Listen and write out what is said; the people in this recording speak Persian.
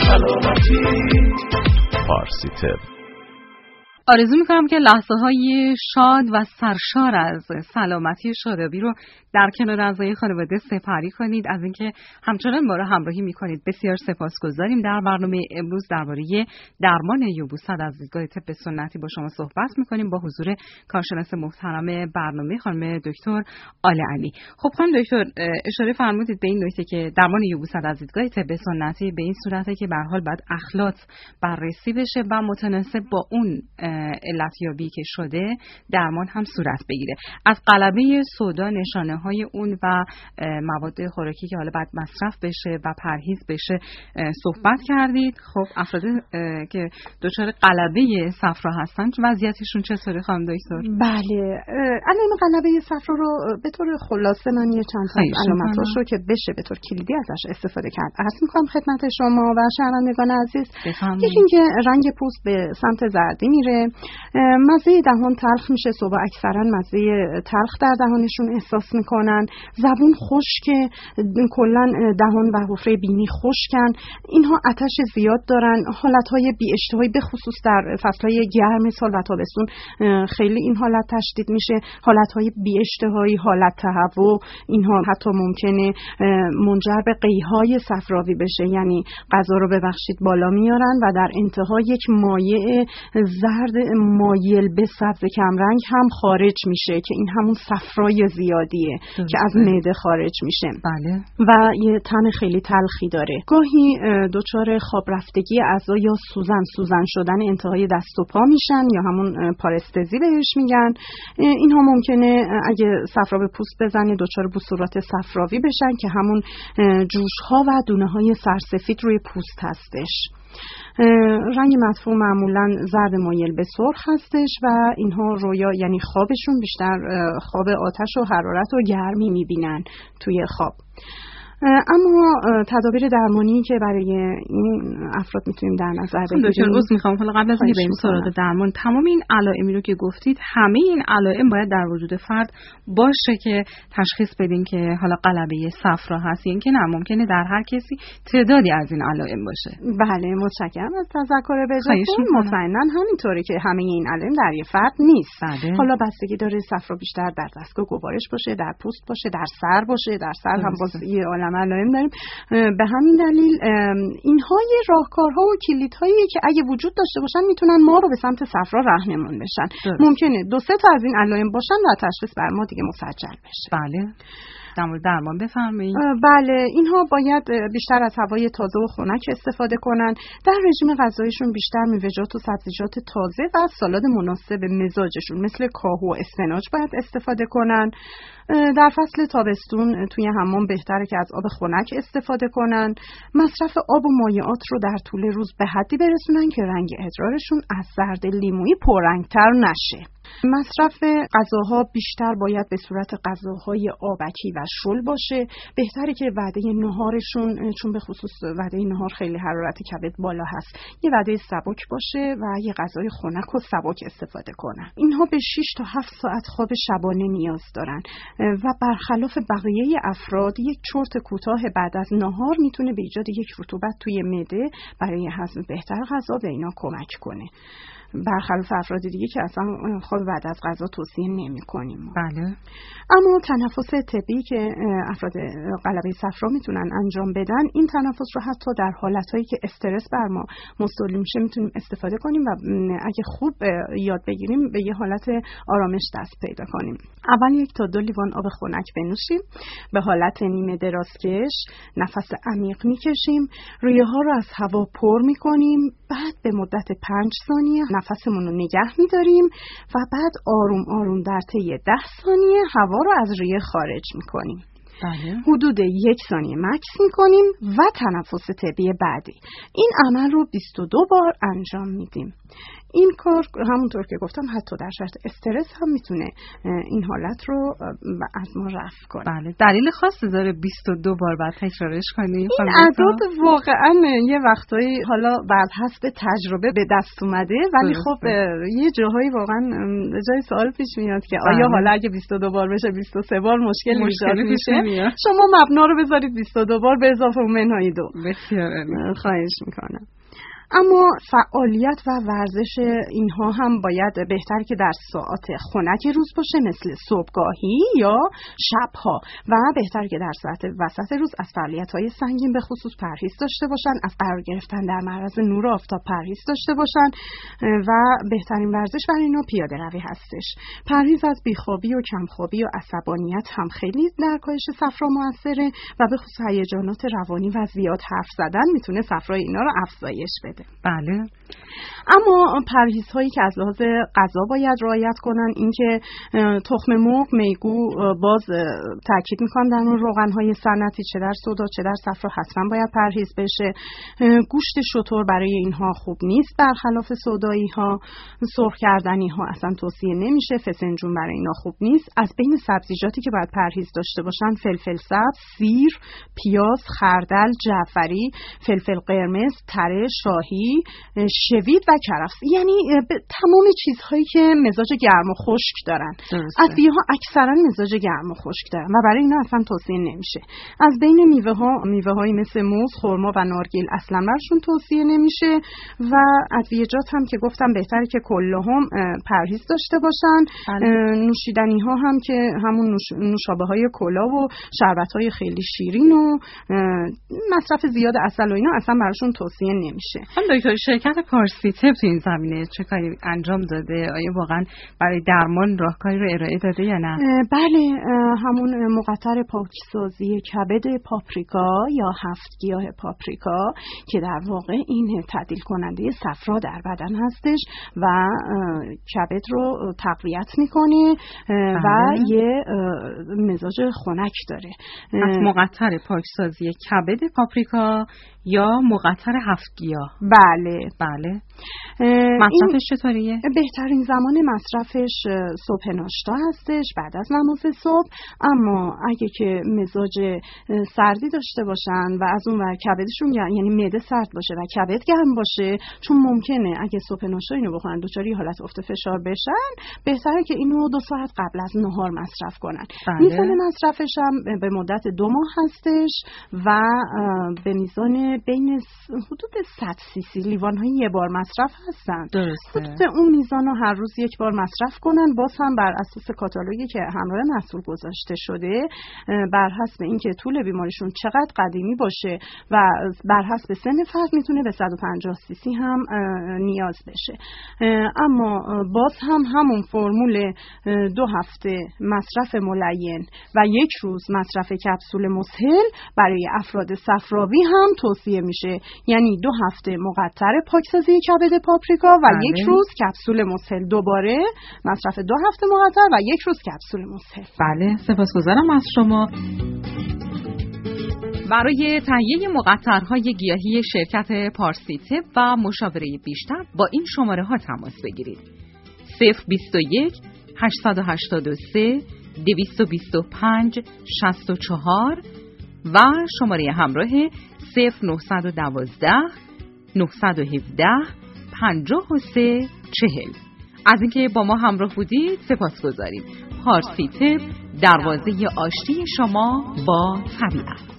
سلامتی. فارسی تب. آرزو میکنم که لحظه های شاد و سرشار از سلامتی و شادابی رو در کنار اعضای خانواده سپری کنید. از اینکه همچنان ما رو همراهی میکنید بسیار سپاسگزاریم. در برنامه امروز درباره درمان یبوست از دیدگاه طب سنتی با شما صحبت میکنیم با حضور کارشناس محترم برنامه خانم دکتر آل علی. خب خانم دکتر اشاره فرمودید به این نکته که درمان یبوست از دیدگاه طب سنتی به این صورته که به هر حال باید اخلاط بررسی بشه و متناسب با اون علتیابی که شده درمان هم صورت بگیره. از غلبه سودا، نشانه های اون و مواد خوراکی که حالا باید مصرف بشه و پرهیز بشه صحبت کردید. خب افراد که دچار غلبه صفرا هستن وضعیتشون چطوره خانم دکتر؟ بله، علائم غلبه صفرا رو به طور خلاصه من یه چند تا علامتاشو که بشه به طور کلیدی ازش استفاده کرد عرض می‌کنم خدمت شما و شنوندگان عزیز. یکی اینکه رنگ پوست به سمت زردی میره، مزه دهان تلخ میشه، صبح اکثرا مزه تلخ در دهانشون احساس میکنن، زبون خشک، کلا دهان و حفره بینی خشکن، اینها آتش زیاد دارن، حالتهای بی اشتهایی به خصوص در فصلهای گرم سال و تابستون خیلی این حالت تشدید میشه، حالتهای بی اشتهایی، حالت تهوع، اینها حتی ممکنه منجر به قیهای صفراوی بشه، یعنی غذا رو ببخشید بالا میارن و در انتها یک مایع زرد مایل به سبز کمرنگ هم خارج میشه که این همون صفرای زیادیه که از معده خارج میشه. بله. و یه طعم خیلی تلخی داره. گاهی دچار خواب رفتگی اعضا یا سوزن شدن انتهای دست و پا میشن یا همون پارستزی بهش میگن. اینها ممکنه اگه صفرا به پوست بزنه دچار بصورات صفراوی بشن که همون جوش‌ها و دونه‌های سرسفید روی پوست هستش. رنگ مدفوع معمولا زرد مایل به سرخ هستش و اینها رویا یعنی خوابشون بیشتر خواب آتش و حرارت و گرمی میبینن توی خواب. اما تدابیر درمانی که برای این افراد میتونیم در نظر بگیریم. دکتر عذر میخوام حالا قبل از اینکه بریم سراغ درمان، تمام این علائمی رو که گفتید همه این علائم باید در وجود فرد باشه که تشخیص بدیم که حالا غلبه صفرا هست، یعنی که نه ممکنه در هر کسی تعدادی از این علائم باشه. بله متشکرم از تذکر بهتون. مطمئنا همینطوره که همه این علائم در یه فرد نیست. بله. حالا بستگی داره صفرا بیشتر در دستگاه گوارش باشه، در پوست باشه، در سر باشه، در سر هم باز یه علائم داریم. به همین دلیل اینها یه راهکارها و کلیدهایی که اگه وجود داشته باشن میتونن ما رو به سمت صفرا راهنمون بشن. ممکنه 2-3 تا از این علائم باشن و تشخیص بر ما دیگه مسجل بشه. بله. در مورد درمان بفرمایید. بله، اینها باید بیشتر از هوای تازه و خنک استفاده کنن. در رژیم غذاییشون بیشتر میوه‌جات و سبزیجات تازه و سالاد مناسب مزاجشون مثل کاهو و اسفناج باید استفاده کنن. در فصل تابستون توی حمام بهتره که از آب خنک استفاده کنن. مصرف آب و مایعات رو در طول روز به حدی برسونن که رنگ ادرارشون از زرد لیمویی پررنگ‌تر نشه. مصرف غذاها بیشتر باید به صورت غذاهای آبکی و شل باشه. بهتره که وعده نهارشون، چون به خصوص وعده نهار خیلی حرارت کبد بالا هست، یه وعده سبک باشه و یه غذای خنک و سبک استفاده کنن. اینها به 6 تا 7 ساعت خواب شبانه نیاز دارن و برخلاف بقیه افراد یک چرت کوتاه بعد از نهار میتونه به ایجاد یک رطوبت توی معده برای هضم بهتر غذا به اینا کمک کنه. برخلاف افراد دیگه که اصلا خواب بعد از غذا توصیه نمی‌کنیم. بله. اما تنفس طبی که افراد غلبه صفرا میتونن انجام بدن، این تنفس رو حتی در حالتایی که استرس بر ما مستولی میشه میتونیم استفاده کنیم و اگه خوب یاد بگیریم به یه حالت آرامش دست پیدا کنیم. اول 1 تا 2 لیوان آب خنک بنوشیم، به حالت نیمه درازکش نفس عمیق میکشیم، ریه ها رو از هوا پر میکنیم، بعد به مدت 5 ثانیه نفسمون رو نگه میداریم و بعد آروم آروم در طی 10 ثانیه هوا رو از ریه خارج میکنیم. بله. حدود 1 ثانیه مکث میکنیم و تنفس طبی بعدی. این عمل رو 22 بار انجام میدیم. این کار همونطور که گفتم حتی در شرط استرس هم میتونه این حالت رو از ما رفع کنه. بله. دلیل خاصی داره 22 بار بعد تکرارش کنیم؟ این اعداد واقعا یه وقتایی حالا بر حسب تجربه به دست اومده، ولی خب یه جاهایی واقعا جای سوال پیش میاد که آیا حالا اگه 22 بار بشه 23 بار مشکل ایجاد میشه؟ شما مبنا رو بذارید 22 بار به اضافه منهای 2. بسیار خواهش میکنم. اما فعالیت و ورزش اینها هم باید بهتر که در ساعات خنک روز باشه، مثل صبحگاهی یا شبها، و بهتر که در ساعت وسط روز از فعالیت‌های سنگین به خصوص پرهیز داشته باشن، از قرار گرفتن در معرض نور آفتاب پرهیز داشته باشن و بهترین ورزش برای اینا پیاده روی هستش. پرهیز از بیخوابی و کمخوابی و عصبانیت هم خیلی در کاهش صفرا موثره و به خصوص هیجانات روانی و زیاد حرف زدن میتونه صفرای اینا رو افزایش بده. بله. اما پرهیزهایی که از لحاظ غذا باید رعایت کنن این که تخم مرغ، میگو، باز تاکید میکنم در اون روغن‌های صنعتی چه در سودا چه در صفرا حتما باید پرهیز بشه. گوشت شتر برای اینها خوب نیست، برخلاف سودایی ها. سرخ کردنی ها اصلا توصیه نمیشه، فسنجون برای اینا خوب نیست. از بین سبزیجاتی که باید پرهیز داشته باشن فلفل سبز، سیر، پیاز، خردل، جعفری، فلفل قرمز، تره، شاهی، شوید و کرفس، یعنی تمام چیزهایی که مزاج گرم و خشک دارن. ادویه‌ها اکثرا مزاج گرم و خشک دارن و برای اینا اصلا توصیه نمیشه. از بین میوه‌هایی مثل موز، خرما و نارگیل اصلا برشون توصیه نمیشه و ادویه‌جات هم که گفتم بهتره که کلهم پرهیز داشته باشن. نوشیدنی‌ها هم که همون نوشابه‌های کلا و شربت‌های خیلی شیرین و مصرف زیاد عسل و اینا اصلا براشون توصیه نمیشه. دکتر، شرکت پارسیتب تو این زمینه چه کاری انجام داده؟ آیا واقعا برای درمان راهکاری رو ارائه داده یا نه؟ بله، همون مقطر پاکسازی کبد پاپریکا یا 7 گیاه پاپریکا که در واقع این تعدیل کننده صفرا در بدن هستش و کبد رو تقویت میکنه و یه مزاج خنک داره. از مقطر پاکسازی کبد پاپریکا یا مقطر 7 گیاه. بله. مصرفش چطوریه؟ بهترین زمان مصرفش صبح ناشتا هستش، بعد از نماز صبح. اما اگه که مزاج سردی داشته باشن و از اون ور کبدشون یعنی معده سرد باشه و کبد گرم باشه، چون ممکنه اگه صبح ناشتا اینو بخورن دچار حالت افت فشار بشن، بهتره که اینو 2 ساعت قبل از نهار مصرف کنن. میزان مصرفش هم به مدت 2 ماه هستش و به میزان بین حدود 100 سی لیوان‌های یه بار مصرف هستن. درسته. حدود اون میزان رو هر روز 1 بار مصرف کنن، باز هم بر اساس کاتالوگی که همراه محصول گذاشته شده، بر حسب اینکه طول بیماریشون چقدر قدیمی باشه و بر حسب سن فرد میتونه به 150 سی سی هم نیاز بشه. اما باز هم همون فرمول 2 هفته مصرف ملین و 1 روز مصرف کپسول مسهل برای افراد صفراوی هم توصیه میشه، یعنی 2 هفته مقطر پاکسازی کبد پاپریکا و 1 روز کپسول مسهل. دوباره مصرف 2 هفته مقطر و 1 روز کپسول مسهل. بله، سپاسگزارم از شما. برای تهیه مقطرهای گیاهی شرکت پارسیتب و مشاوره بیشتر با این شماره ها تماس بگیرید: 021 883 225 64 و شماره همراه 0912 917 53 40. از اینکه با ما همراه بودید سپاسگزاریم. پارسیتب، دروازه آشتی شما با طبیعت.